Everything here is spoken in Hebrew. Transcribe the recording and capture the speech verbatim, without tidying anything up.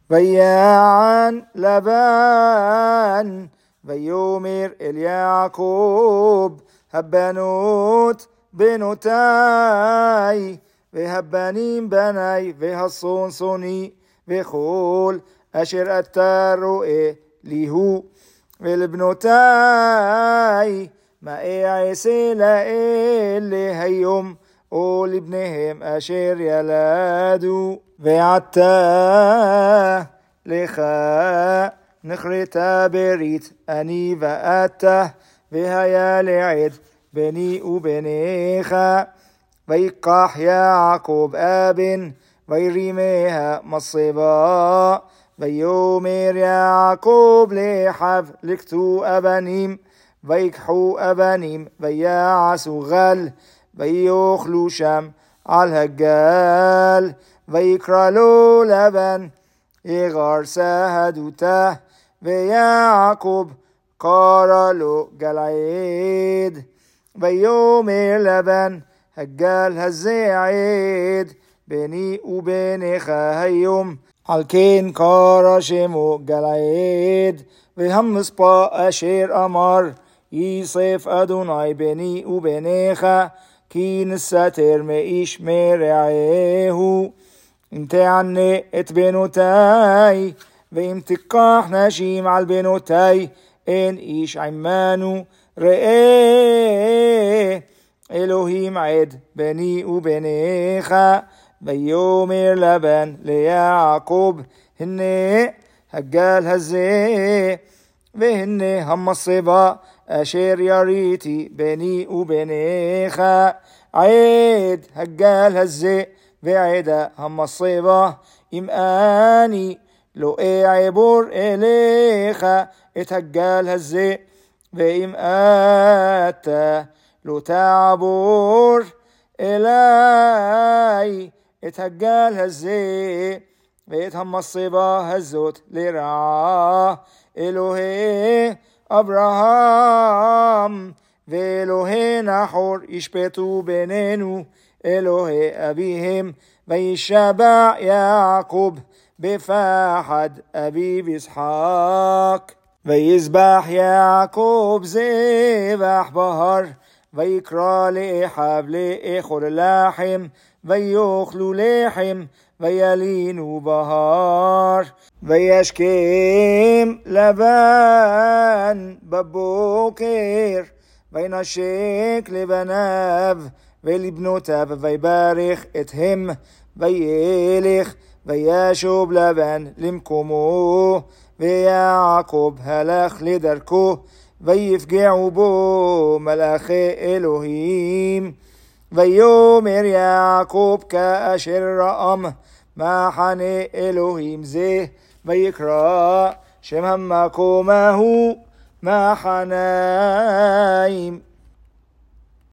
ויען לבן ויאמר אל יעקב הבנות בנותיי והבנים בניי והצאן צאני וכל אשר אתה רואה לי הוא ולבנותיי מה אעשה לאלה היום או לבניהם אשר ילדו ועתה לך נכרתה ברית אני ואתה והיה לעד בני ובניך ויקח יעקב אבן וירימיה מצבה ויאמר יעקב לאחיו לקחו אבנים ויקחו אבנים ויעשו גל ויאכלו שם על הגל ויקרא לו לבן יגר סהדותה ויעקב קרא לו גלעד ויאמר לבן הגל הזה עד בני ובניך היום על כן קרא שמו גלעד והמספר אשר אמר יסף אדוני בני ובניך כי נסתר מאיש מרעהו אם תענה את בנותיי ואם תיקח נשים על בנותיי אין איש עמנו ראה אלוהים עד בני ובניך ויאמר לבן ליעקב הנה הגל הזה והנה המצבה אשר יריתי בני ובניך עד הגל הזה ועד המצבה אם אני לא אעבור אליך את הגל הזה ואם אתה לא תעבור אליי את הגל הזה ואת המצבה הזאת לרעה אלוהי אברהם ואלוהי נחור ישפטו בינינו אלוהי אביהם וישבע יעקב בפחד אביו יצחק ויזבח יעקב זבח בהר ויקרא לאחיו לאכול לחם ויאכלו לחם וילינו בהר וישכם לבן בבוקר וינשק לבניו ולבנותיו ויברך אתהם וילך וישוב לבן למקומו ויעקב הלך לדרכו ויפגעו בו מלאכי אלוהים ויאמר יעקב כאשר ראה מחנה אלוהים זה ויקרא שם המקום ההוא מחניים